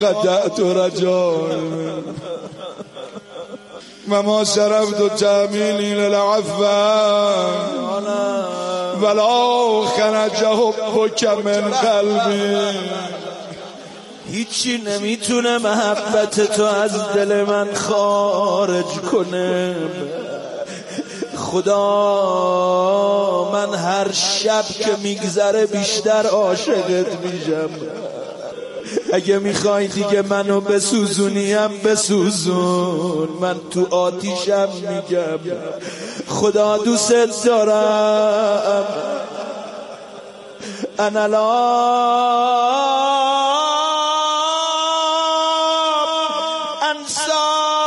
قدعت رجاء و ما شرفت جمیلی للعفو ولا خرج حبک من قلبی. هیچی نمیتونه محبت تو از دل من خارج کنه. خدا من هر شب که میگذره بیشتر عاشقت میشم. اگه میخوای دیگه منو بسوزونیم بسوزون، من تو آتیشم میگم خدا دوست دارم. انا لا انسا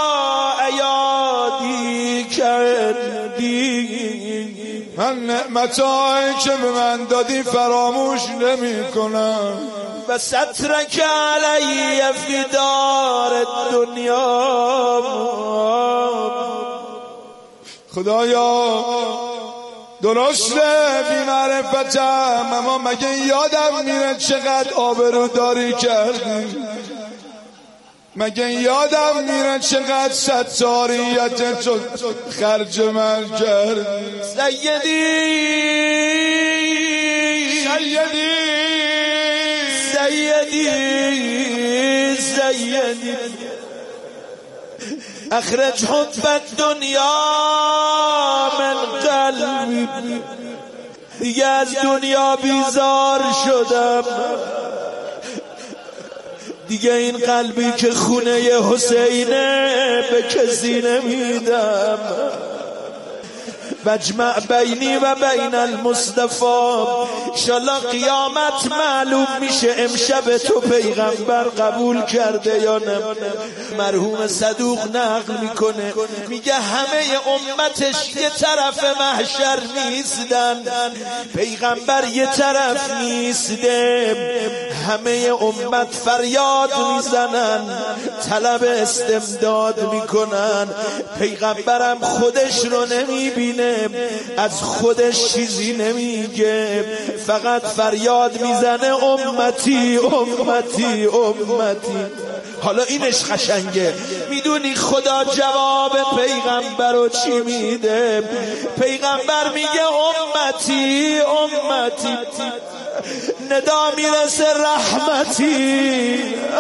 ایادی کردی. من نعمتایی که به من دادی فراموش نمی کنم. و سترک علی فی دار دنیا. خدایا درسته بی معرفتم، اما مگه یادم میره چقدر آبروداری کردی؟ مگه یادم میره چقدر ستاریت تو خرج من کردی؟ سیدی اخرج حب الدنیا من قلبی. دیگه از دنیا بیزار شدم. دیگه این قلبی که خونه حسینه به کسی نمیدم. واجمع بینی و بین المصطفى. انشالله قیامت معلوم میشه امشب تو پیغمبر قبول کرده یا نه. مرحوم صدوق نقل میکنه، میگه همه امتش یه طرف محشر نیستن، پیغمبر یه طرف نیسته. همه امت فریاد میزنن، طلب استمداد میکنن. پیغمبرم خودش رو نمیبینه، از خودش چیزی نمیگه، فقط فریاد میزنه امتی امتی امتی. حالا اینش قشنگه. میدونی خدا جواب پیغمبر رو چی میده؟ پیغمبر میگه امتی امتی. ندا میرسه رحمتی،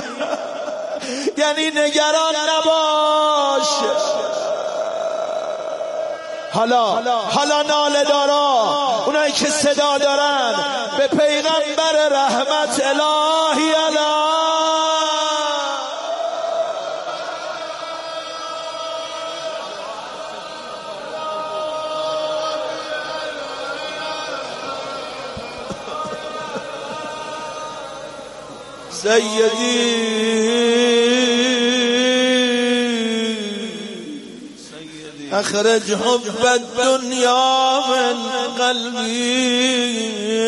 یعنی نگران نباش. حالا ناله دارا، اونایی که صدا دارن به پیغمبر رحمت الهی الا. سیدی اخرج حب الدنیا من قلبی.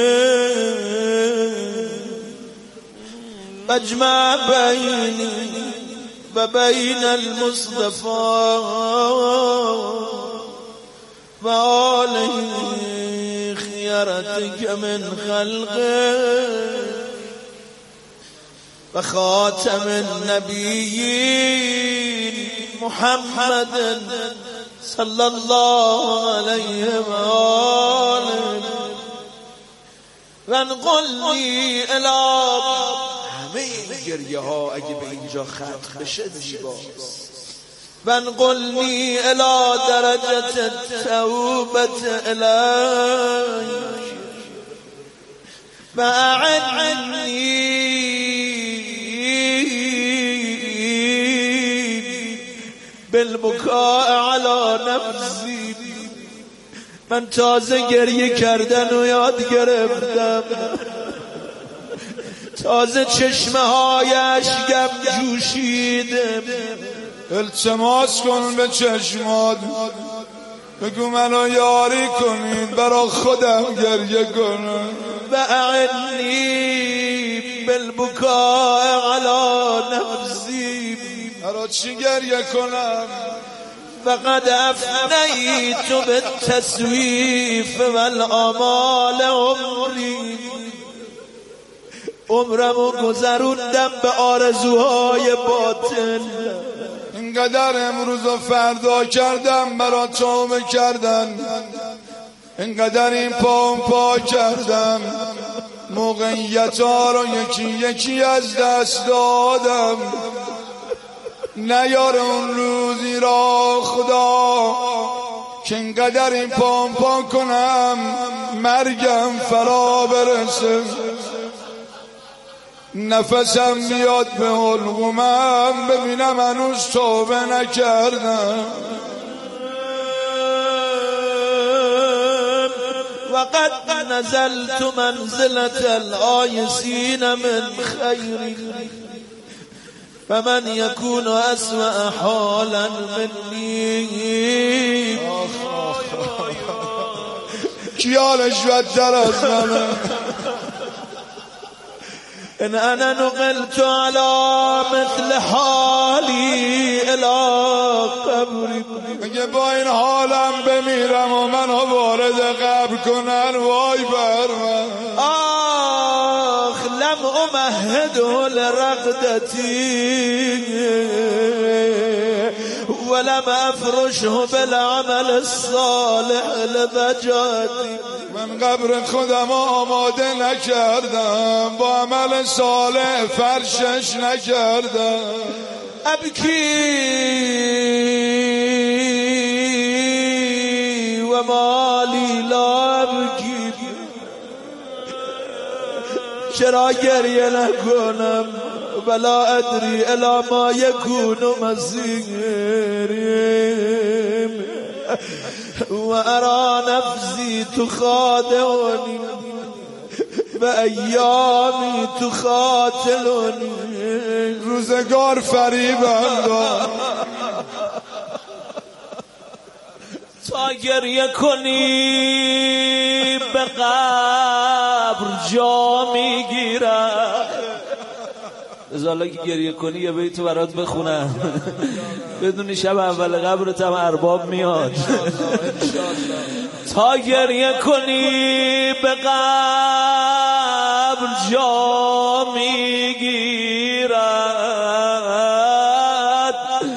واجمع بینی و بین المصطفى و آله خیرتک من خلقه و خاتم النبیین محمد صلی الله علیه و آله. و انقلنی الی. همه این گریه ها اگه به اینجا ختم بشه زیباست. و انقلنی الی درجت التوبت الیک و اعنی بالبکاء علی نفسی. من تازه گریه کردن و یاد گرفتم، تازه چشمه های اشکم جوشیده. التماس کن به چشمات، بگو منو یاری کنید برا خودم گریه کنم. و اعنی بالبکاء علی نفسی. برا چی گریه کنم؟ فقد افنیت بالتسویف والآمال عمری. عمرمو گذروندم به آرزوهای باطل. اینقدر امروز و فردا کردم برا توبه کردن، اینقدر این پا کردم، موقعیت ها رو یکی یکی از دست دادم. نیار اون روزی را خدا که اینقدر این پا کنم مرگم فرا برسه، نفسم بیاد به حلقومم ببینم هنوز توبه نکردم. وقد نزلت منزلة الآيسين من خير فمن يكون أسوأ حالا مني. کیالش بدتر از منه. إن أنا نقلت على مثل حالي إلى قبري. اگه با این حالم بمیرم و منو وارد قبر کنن وای بر من. آخ لم أمهده لرقدتي ولم أفرشه بالعمل الصالح لبجاتي. من قبر خودم آماده نکردم، با عمل صالح فرشش نکردم. أبكي ومالي لا أبكي. چرا گریه نکنم ولا أدري إلى ما يكون مصيري وأرى نفسي تخادعني وأيامي تخاتلني. روزگار فریبم داد تا گریه کنی به قبر جا میگیرم. ازالا که گریه کنی یه بیتو برات بخونم بدونی شب اول قبرت هم ارباب میاد. تا گریه کنی به قبر جا میگیرد،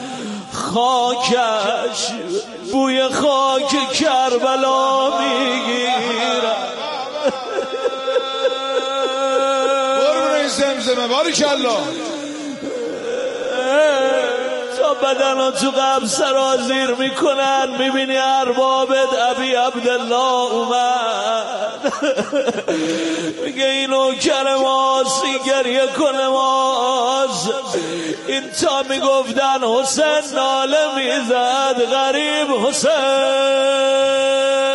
خاکش بوی خاک کربلا میگیرد. زمزمه باریکالله. تا بدن تو قبر سرازیر میکنن میبینی اربابت ابی عبدالله اومد میگه اینو کرماس این گریه کنه ماز. این تا میگفتن حسین ناله میزد غریب حسین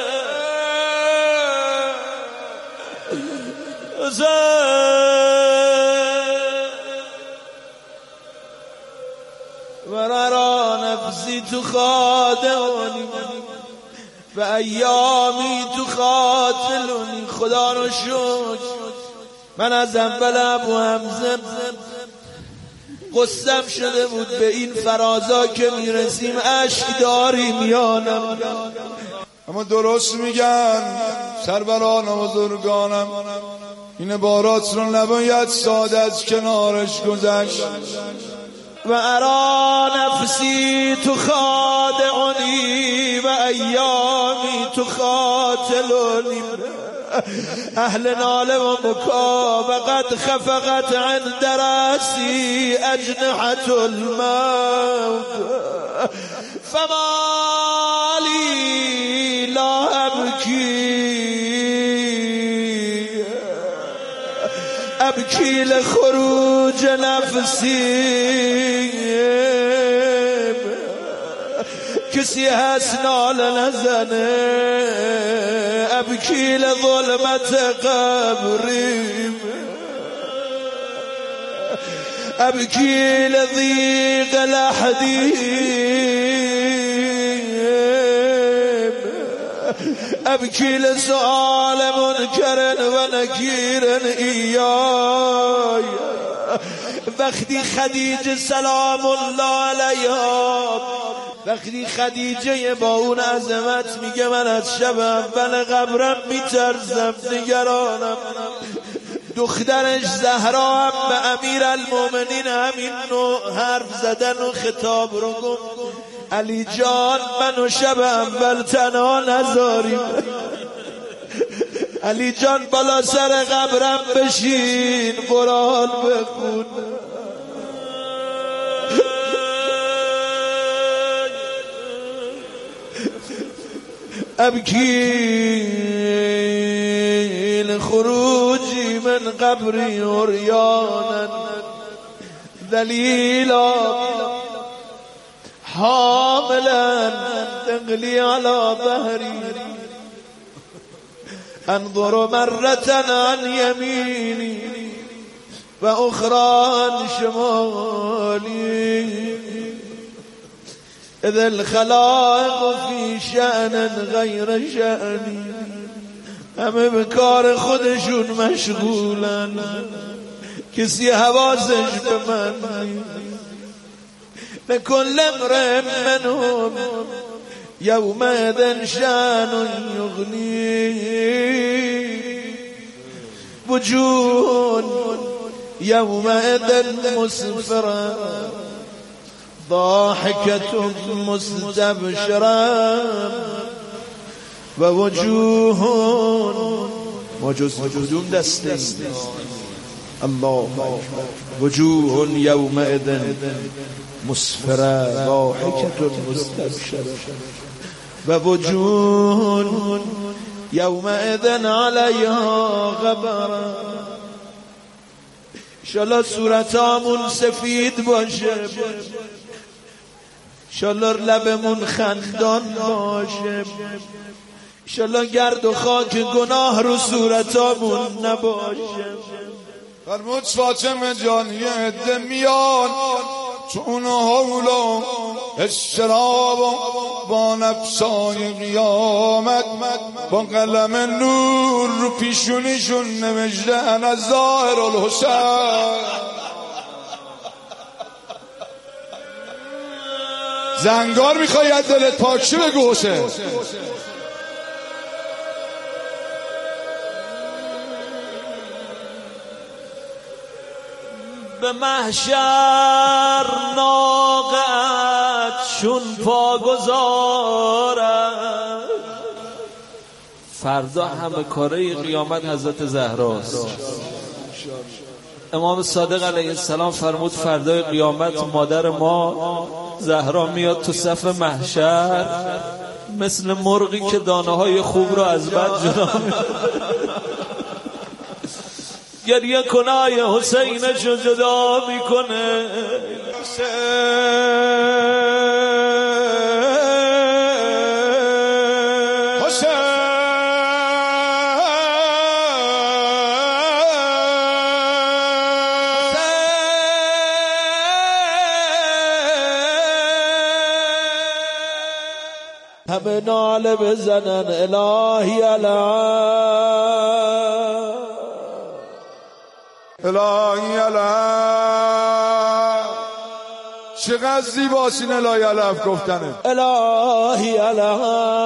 ورا نفسی تخادعني و ایامی تخاتلنی. خدا رو شکر من از اول ابو حمزه قصم شده بود به این فرازا که میرسیم اشک داریم یا نه. اما درست میگن سروران و بزرگانم، این بارات رو نباید ساده از کنارش گذشت. و ارا نفسی تخادعنی و ایامی تخاتلنی. اهل ناله و بکا و قد خفقت عند رأسی اجنحة الموت فما لی لا ابکی لخروج نفسی. کسی هست ناله نزنه ابکی لظلمت قبریم، ابکی لضیق لحدیم، ابکی لسؤال منکر و نکیر ایای. وقتی خدیجه سلام الله علیها، وقتی خدیجه با اون عظمت میگه من از شب اول قبرم میترسم نگرانم، دخترش زهرا هم به امیر المومنین همین نوع حرف زدن و خطاب رو گفت علی جان منو شب اول تنها نذاریم، علی جان بالا سر قبرم بشین قرآن بخون. ابکی لخروجی من قبری عریانا ذلیلا حاملا تغلی على ظهری انظر مرة عن يميني وأخرى عن شمالي إذا الخلائق في شأن غير شأني همه به کار خودشون مشغولن، کسی حواسش به من لكل امرئ منهم يومئذ شأن يغنيه وجوه يومئذ مسفرة ضاحكة مستبشرة ووجوه وجوه دسته الله وجوه يومئذ مسفرة ضاحكة مستبشرة ووجوه يومئذ عليها غبرة. انشالله صورتامون سفید باشه، انشالله لبمون خندان باشه، انشالله گرد و خاک گناه رو صورتامون نباشه. فرمود فاطمه جان یه عده میان چون حولا استراب با نفسای قیامت با قلم نور رو پیشونیشون نوشته انا ظاهر الحسین. زنگار میخوای از دلت پاک شه بگو حسین. به محشر ناقت چون پا گذارد، فردا همه کاره قیامت حضرت زهراست. امام صادق علیه السلام فرمود فردای قیامت مادر ما زهرا میاد تو صف محشر مثل مرغی که دانه های خوب را از بد جدا گریه کنای حسینش رو جدا میکنه. همه ناله بزنن الهی الهی علم. چقدر زیباست این الهی علم گفتنه. الهی علم.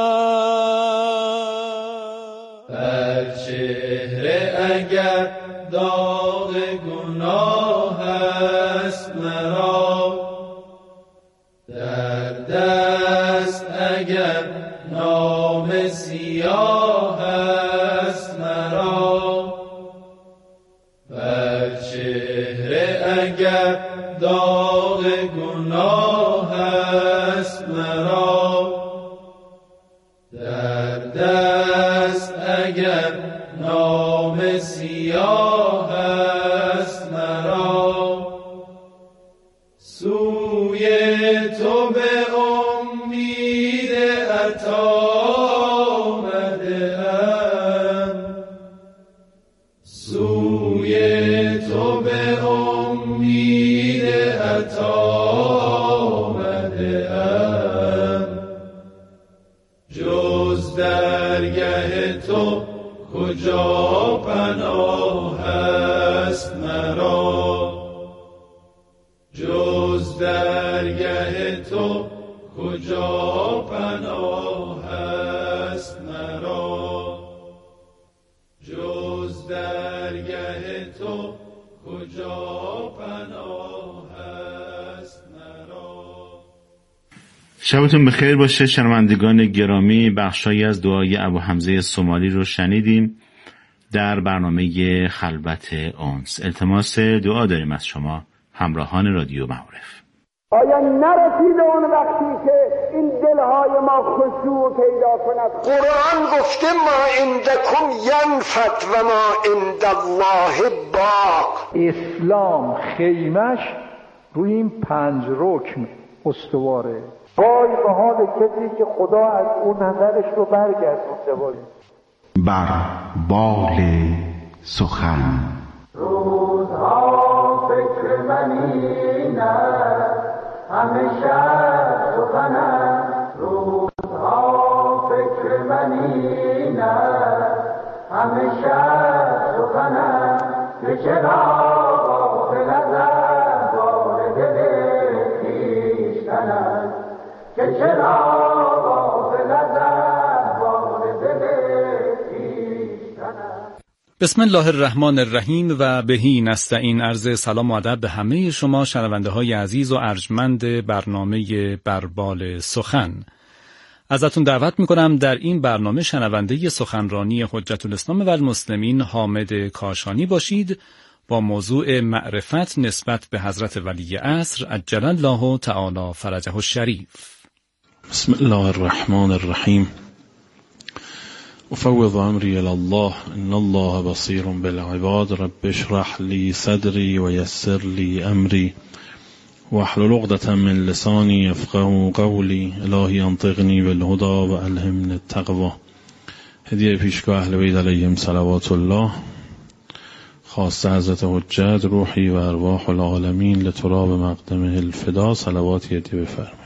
بر چهره اگر داغ گناه است مرا، در دست اگر نام سیاه است مرا، بر چهره اگر داغ گناه است مرا، در دست اگر نام سیاه است مرا، سوی تو به امید عطا آمده‌ام، سوی تو به امید عطا آمده‌ام، جز درگه تو کجا پناه است مرا، جز درگه تو کجا پناه است مرا، جز درگه کجا پناه است مرا. شبتون بخیر باشه شنوندگان گرامی. بخشایی از دعای ابو حمزه سومالی رو شنیدیم در برنامه خلوت انس. التماس دعا داریم از شما همراهان رادیو معارف. آیا نرسیده اون وقتی که این دلهای ما خشوع پیدا کند؟ قرآن گفته ما عندکم ینفد و ما عند الله باق. اسلام خیمش روی این 5 رکن استواره. وای به حال کسی که خدا از اون نظرش رو برگردونده باشه. بر بال سخن روزها فکر منی نه همیشه سخنم. روزها فکر منی نه همیشه سخنم. که چرا غافل ازم بار دل خویشتنم. که چرا غافل ازم بار دل خویشتنم. بسم الله الرحمن الرحیم و بهی نستعین. عرض سلام و ادب به همه شما شنونده های عزیز و ارجمند برنامه بربال سخن. ازتون دعوت میکنم در این برنامه شنونده سخنرانی حجت الاسلام و المسلمین حامد کاشانی باشید با موضوع معرفت نسبت به حضرت ولی عصر عجل الله تعالی فرجه الشریف. بسم الله الرحمن الرحیم. افوض امری الی الله ان الله بصیر بالعباد. رب اشرح لی صدری و یسر لی امری واحلل عقدة من لسانی یفقهوا قولی. الهی انطقنی بالهدی و الهمنی التقوی. هدیه پیشگاه اهل بیت علیهم صلوات الله، خاصه حضرت حجت روحی و ارواح العالمین لتراب مقدمه الفدا. صلوات هدیه بفرمایید.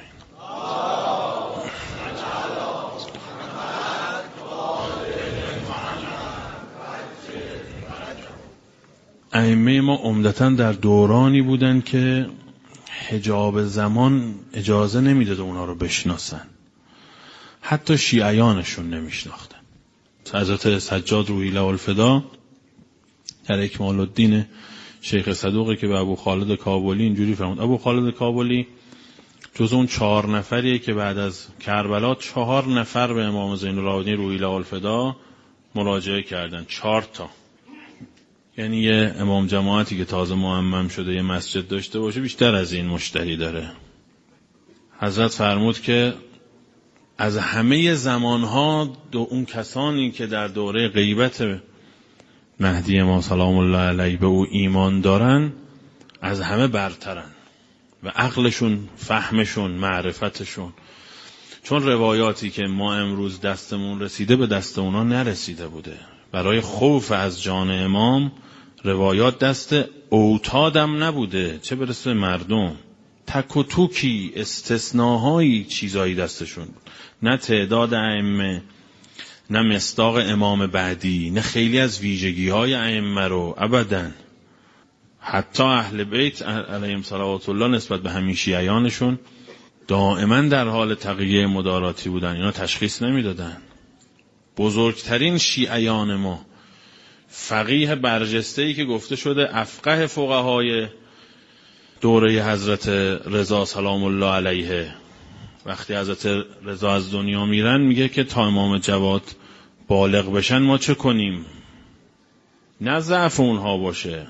ائمه ما عمدتاً در دورانی بودن که حجاب زمان اجازه نمیداد اونا رو بشناسن. حتی شیعیانشون نمیشناختن. حضرت سجاد روحی له الفدا در اکمال الدین شیخ صدوقی که به ابو خالد کابلی اینجوری فرمود: ابو خالد کابلی جز اون 4 نفریه که بعد از کربلا 4 نفر به امام زین العابدین روحی له الفدا مراجعه کردن. 4 تا. یعنی یه امام جماعتی که تازه معمم شده یه مسجد داشته باشه بیشتر از این مشتری داره. حضرت فرمود که از همه زمانها اون کسانی که در دوره غیبت مهدی ما سلام الله علیه به او ایمان دارن از همه برترن و عقلشون، فهمشون، معرفتشون. چون روایاتی که ما امروز دستمون رسیده به دست اونا نرسیده بوده. برای خوف از جان امام روایات دست اوتادم نبوده، چه برسه مردم. تک و توکی استثناهایی چیزایی دستشون بود. نه تعداد ائمه، نه مصداق امام بعدی، نه خیلی از ویژگی های ائمه رو ابداً. حتی اهل بیت علیهم صلوات الله نسبت به همین شیعیانشون دائما در حال تقیه مداراتی بودن. اینا تشخیص نمیدادن. بزرگترین شیعیان ما، فقیه برجسته‌ای که گفته شده افقه فقهای دوره حضرت رضا سلام الله علیه، وقتی حضرت رضا از دنیا میرن میگه که تا امام جواد بالغ بشن ما چه کنیم؟ نه ضعف اونها باشه.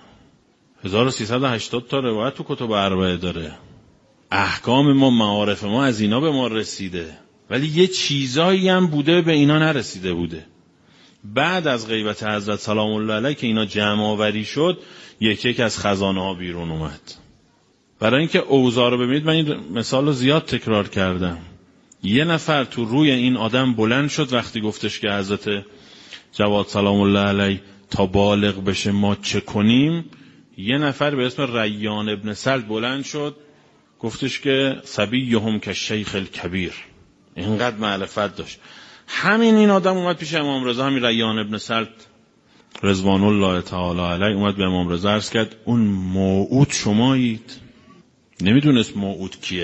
1380 تا روایت تو کتب اربعه داره. احکام ما، معارف ما از اینا به ما رسیده، ولی یه چیزایی هم بوده به اینا نرسیده بوده. بعد از غیبت حضرت سلام الله علیه که اینا جمع آوری شد، یک از خزانه ها بیرون اومد. برای اینکه اوضاع رو ببینید، من این مثال رو زیاد تکرار کردم. یه نفر تو روی این آدم بلند شد وقتی گفتش که حضرت جواد سلام الله علیه تا بالغ بشه ما چه کنیم. یه نفر به اسم ریان ابن سلط بلند شد گفتش که صبیهم که شیخ الکبیر. اینقدر معرفت داشت. همین این آدم اومد پیش امام رضا، همین ریان ابن سلط رضوان الله تعالی علیه اومد به امام رضا عرض کرد اون موعود شمایید. نمیدونست موعود کیه.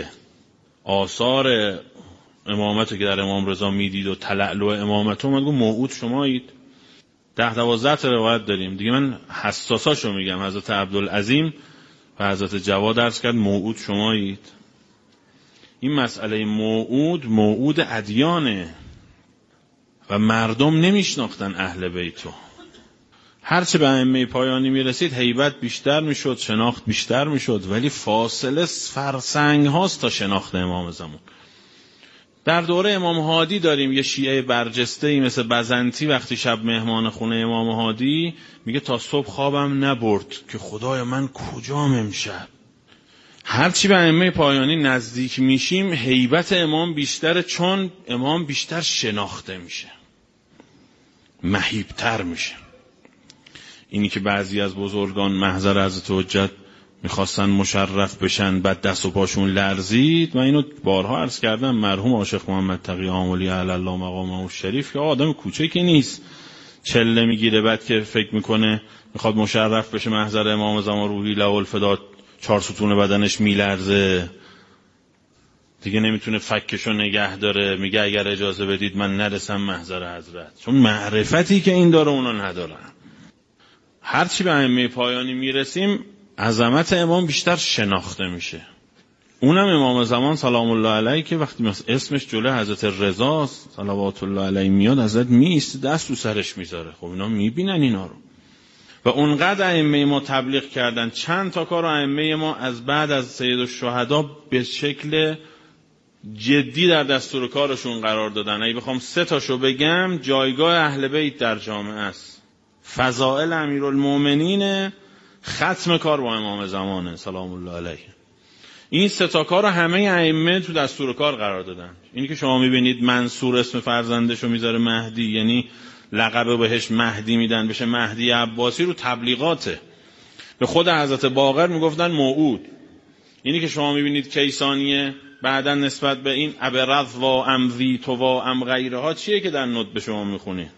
آثار امامت که در امام رضا میدید و تلعلع امامت اومد گفت موعود شمایید. 10-12 تا روایت داریم دیگه. من حساساشو میگم. حضرت عبدالعظیم و حضرت جواد عرض کرد موعود شمایید. این مسئله موعود ادیانه و مردم نمیشناختن اهل بیتو. هرچه به ائمه پایانی میرسید هیبت بیشتر میشد، شناخت بیشتر میشد، ولی فاصله فرسنگ هاست تا شناخت امام زمان. در دوره امام هادی داریم یه شیعه برجسته‌ای مثل بزنتی وقتی شب مهمان خونه امام هادی میگه تا صبح خوابم نبرد که خدای من کجام امشب. هرچی به ائمه پایانی نزدیک میشیم هیبت امام بیشتره، چون امام بیشتر شناخته میشه، مهیبتر میشه. اینی که بعضی از بزرگان محضر حضرت حجت میخواستن مشرف بشن بعد دست و پاشون لرزید، من اینو بارها عرض کردم، مرحوم عاشق محمد تقی آملی علی الله مقامه شریف که آدم کوچکی نیست، چله میگیره بعد که فکر میکنه میخواد مشرف بشه محضر امام زمان روحی له الفدا 4 ستون بدنش میلرزه دیگه، نمیتونه فکشو نگه داره، میگه اگر اجازه بدید من نرسم محضر حضرت، چون معرفتی که این داره اونا ندارن. هرچی به ائمه پایانی میرسیم عظمت امام بیشتر شناخته میشه. اونم امام زمان سلام الله علیه که وقتی اسمش جلوی حضرت رضا صلوات الله علیه میاد حضرت میایسته دست رو سرش میذاره. خب اینا میبینن اینا رو و اونقدر ائمه ما تبلیغ کردن. چند تا کار ائمه ما از بعد از سید الشهدا به شکل جدی در دستور کارشون قرار دادن. اگه بخوام 3 تاشو بگم، جایگاه اهل بیت در جامعه است، فضائل امیرالمومنین، ختم کار با امام زمانه سلام الله علیه. این 3 تا کار رو همه ائمه تو دستور کار قرار دادن. اینی که شما میبینید منصور اسم فرزندشو میذاره مهدی، یعنی لقب بهش مهدی میدن بشه مهدی عباسی، رو تبلیغاته. به خود حضرت باقر میگفتن موعود. اینی که شما میبینید کیسانیه بعدن نسبت به این ابرض و امذی تو و ام غیره ها چیه که در نوت به شما میخونی؟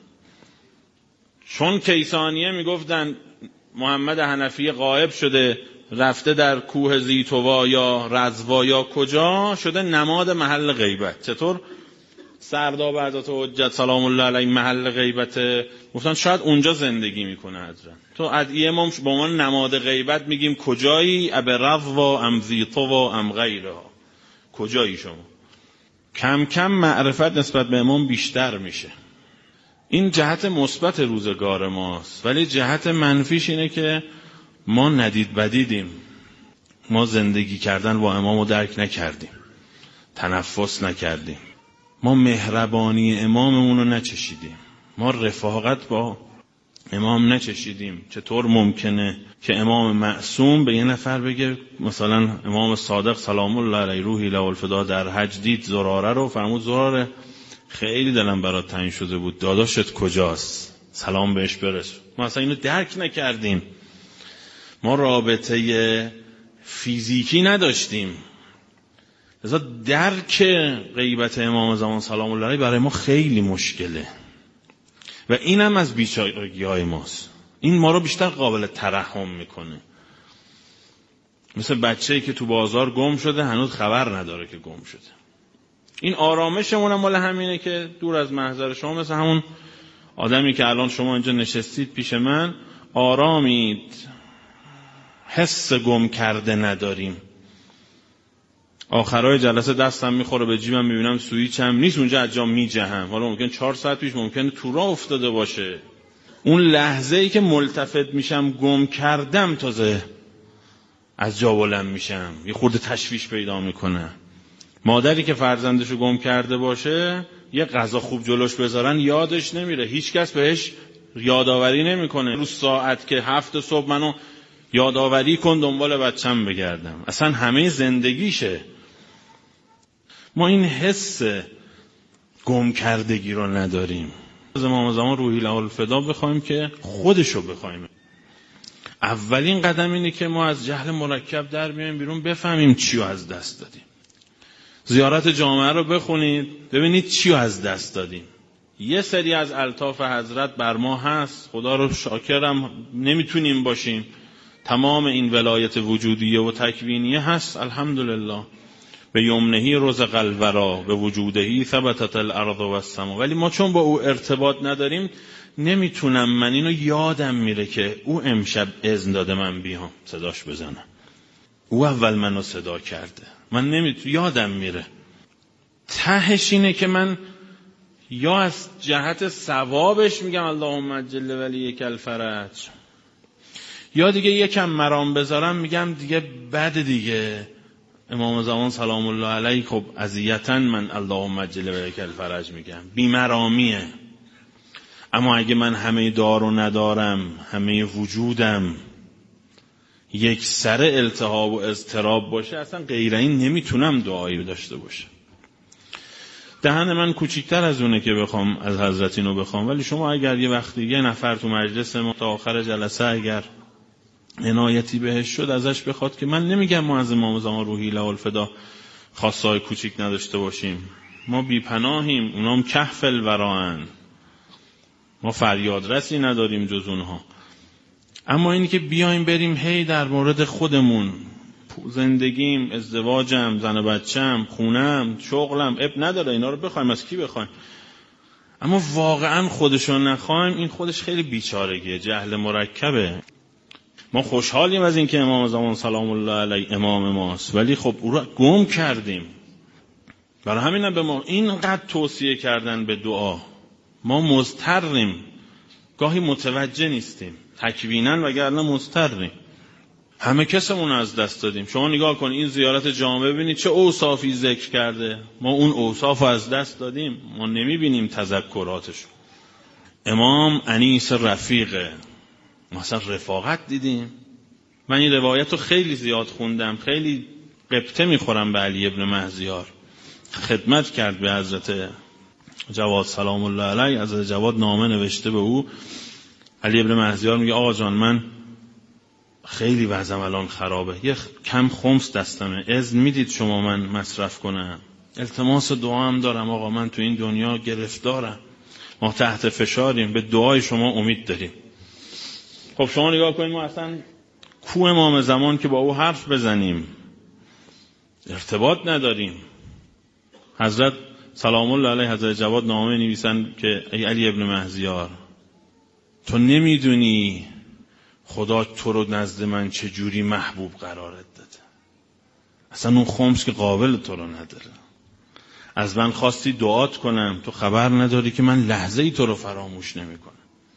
چون کیسانیه میگفتن محمد حنفی غائب شده رفته در کوه زیتوا یا رضوا یا کجا، شده نماد محل غیبت. چطور سرداب حضرت حجت سلام الله علیه محل غیبته؟ گفتن شاید اونجا زندگی میکنه حضرت. تو ادعیه ما با ما نماد غیبت میگیم کجایی؟ ابرض و ام زیتوا و ام غیره، کجایی شما؟ کم کم معرفت نسبت به امام بیشتر میشه. این جهت مثبت روزگار ماست، ولی جهت منفیش اینه که ما ندید بدیدیم، ما زندگی کردن با امامو درک نکردیم، تنفس نکردیم، ما مهربانی اماممون رو نچشیدیم، ما رفاقت با امام نچشیدیم. چطور ممکنه که امام معصوم به یه نفر بگه، مثلا امام صادق سلام الله علیه روحی له الفدا در حج دید زراره رو، فرمود زراره خیلی دلم برات تنگ شده بود، داداشت کجاست؟ سلام بهش برس. ما اصلا اینو درک نکردیم، ما رابطه فیزیکی نداشتیم، لذا درک غیبت امام زمان سلام الله علیه برای ما خیلی مشکله و اینم از بیچارگی های ماست. این ما رو بیشتر قابل ترحم میکنه. مثل بچه‌ای که تو بازار گم شده هنوز خبر نداره که گم شده. این آرامشمون هم مال همینه که دور از محضر شما، مثل همون آدمی که الان شما اینجا نشستید پیش من، آرامید، حس گم کرده نداریم. آخرای جلسه دستم میخوره به جیبم، میبینم سویچم نیست اونجا، از جا میجهم. حالا ممکن 4 ساعت پیش ممکنه تو راه افتاده باشه. اون لحظه ای که ملتفت میشم گم کردم تازه از جا بلند میشم، یه خورده تشویش پیدا میکنه. مادری که فرزندشو گم کرده باشه، یه غذا خوب جلوش بذارن یادش نمیره، هیچ کس بهش یادآوری نمیکنه. روز ساعت که 7 صبح منو یادآوری کن دنبال بچم بگردم، اصلا همه زندگیشه. ما این حس گم کردگی رو نداریم. از امام زمان روحی له الفدا بخوایم که خودشو بخوایم. اولین قدم اینه که ما از جهل مرکب در بیایم بیرون، بفهمیم چیو از دست دادیم. زیارت جامعه رو بخونید ببینید چیو از دست دادیم. یه سری از الطاف حضرت بر ما هست، خدا رو شاکرم نمیتونیم باشیم. تمام این ولایت وجودیه و تکوینیه هست الحمدلله. به یمنهی رزق الورا به وجودهی ثبتت الارض و السما. ولی ما چون با او ارتباط نداریم نمیتونم، من اینو یادم میره که او امشب اذن داده من بیام صداش بزنم. او اول منو صدا کرده، من یادم میره. تهش اینه که من یا از جهت ثوابش میگم اللهم عجل ولیک الفرج، یا دیگه یکم مرام بذارم میگم دیگه بد دیگه. امام زمان سلام الله علیه خب اذیتاً من اللهم عجل ولیک الفرج میگم، بیمرامیه. اما اگه من همه دار و ندارم، همه وجودم یک سر التهاب و اضطراب باشه، اصلا غیر این نمیتونم دعایی داشته باشه. دهن من کوچیکتر از اونه که بخوام از حضرت اینو بخوام، ولی شما اگر یه وقتی یه نفر تو مجلس ما تا آخر جلسه اگر عنایتی بهش شد، ازش بخواد که من نمیگم ما از امام زمان روحی له الفدا خواستای کوچیک نداشته باشیم، ما بیپناهیم، اونام کهف الوراان، ما فریاد رسی نداریم جز اونها. اما اینی که بیایم بریم هی در مورد خودمون، زندگیم، ازدواجم، زن و بچم، خونم، شغلم، اب نداره اینا رو بخوایم، از کی بخوایم؟ اما واقعا خودشون نخوایم، این خودش خیلی بیچارگیه، جهل مرکبه. ما خوشحالیم از این که امام زمان سلام الله علیه امام ماست، ولی خب او رو گم کردیم. برای همین به ما اینقدر توصیه کردن به دعا. ما مضطریم، گاهی متوجه نیستیم، تکویناً وگرنه مضطریم. همه کسمون از دست دادیم. شما نگاه کن این زیارت جامع ببینید چه اوصافی ذکر کرده. ما اون اوصاف از دست دادیم، ما نمیبینیم تذکراتش. امام انیس رفیقه، مثلا رفاقت دیدیم. من این روایت رو خیلی زیاد خوندم، خیلی قبطه میخورم به علی ابن مهزیار. خدمت کرد به حضرت جواد سلام الله علیه، حضرت جواد نامه نوشته به او. علی ابن مهزیار میگه آقا جان من خیلی وضعم الان خرابه، یه کم خمس دستمه، اذن میدید شما من مصرف کنم؟ التماس دعا هم دارم آقا، من تو این دنیا گرفتارم، ما تحت فشاریم، به دعای شما امید داریم. خب شما نگاه کنید ما اصلا کو امام زمان که با او حرف بزنیم، ارتباط نداریم. حضرت سلام الله علیه حضرت جواد نامه نویسن که ای علی ابن مهزیار، تو نمیدونی خدا تو رو نزد من چجوری محبوب قرارت داده. اصلا اون خمس که قابل تو رو نداره. از من خواستی دعات کنم، تو خبر نداری که من لحظه ای تو رو فراموش نمی کنم.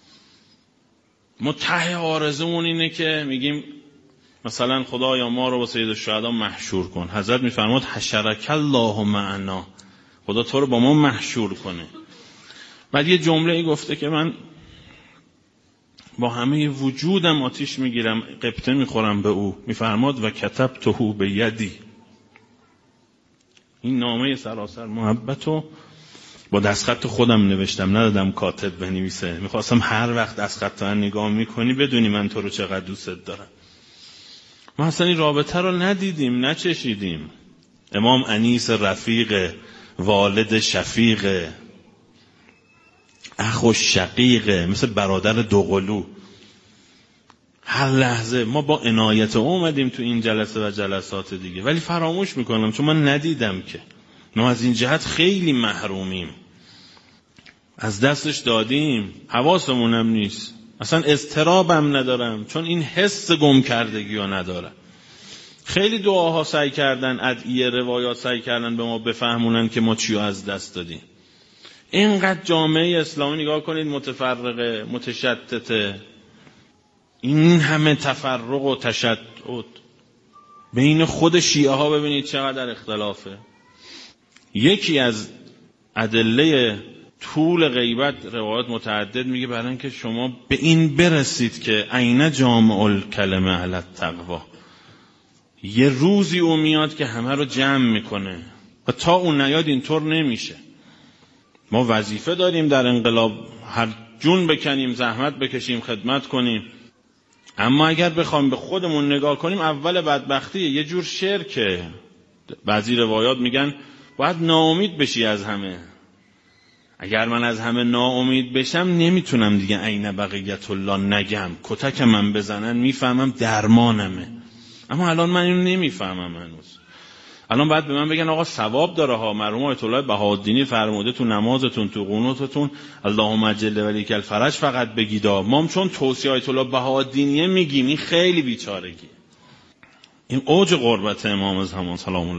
ما ته آرزومون اینه که میگیم مثلا خدایا ما رو با سید الشهدا محشور کن. حضرت میفرماد حشرک الله معنا، خدا تو رو با ما محشور کنه. بعد یه جمله ای گفته که من با همه وجودم آتیش میگیرم، قبطه میخورم به او. میفرماد و کتبته به یدی، این نامه سراسر محبتو با دستخط خودم نوشتم، ندادم کاتب بنویسه. میخواستم هر وقت دستخط رو نگاه میکنی بدونی من تو رو چقدر دوست دارم. ما اصلا این رابطه رو ندیدیم، نچشیدیم. امام انیس رفیق، والد شفیق، اخ و شقیقه، مثل برادر دوقلو. هر لحظه ما با عنایت اومدیم تو این جلسه و جلسات دیگه، ولی فراموش میکنم چون من ندیدم که. ما از این جهت خیلی محرومیم، از دستش دادیم، حواسمونم نیست. اصلا اضطرابم ندارم چون این حس گم کردگی رو ندارم. خیلی دعاها سعی کردن، ادعیه روایات سعی کردن به ما بفهمونن که ما چی از دست دادیم. اینقدر جامعه اسلامی نگاه کنید متفرقه، متشتته، این همه تفرق و تشتت. بین خود شیعه ها ببینید چقدر اختلافه. یکی از ادله طول غیبت روایات متعدد میگه برای اینکه شما به این برسید که عین جامع الکلمه علی التقوا، یه روزی او میاد که همه رو جمع میکنه و تا اون نیاد اینطور نمیشه. ما وظیفه داریم در انقلاب هر جون بکنیم، زحمت بکشیم، خدمت کنیم. اما اگر بخوایم به خودمون نگاه کنیم، اول بدبختی یه جور شرکه. بعضی روایات میگن باید ناامید بشی از همه. اگر من از همه ناامید بشم نمیتونم دیگه عین بقیت الله نگم، کتک من بزنن میفهمم درمانمه. اما الان من اینو نمیفهمم هنوز. الان بعد به من بگن آقا ثواب داره ها، مرحوم آیت الله بهاءالدینی فرموده تو نمازتون تو قنوتتون اللهم عجل ولیک الفرج فقط بگید. ما چون توصیه آیت الله بهاءالدینی میگیم، این خیلی بیچارگی. این اوج قربت امام زمان سلام الله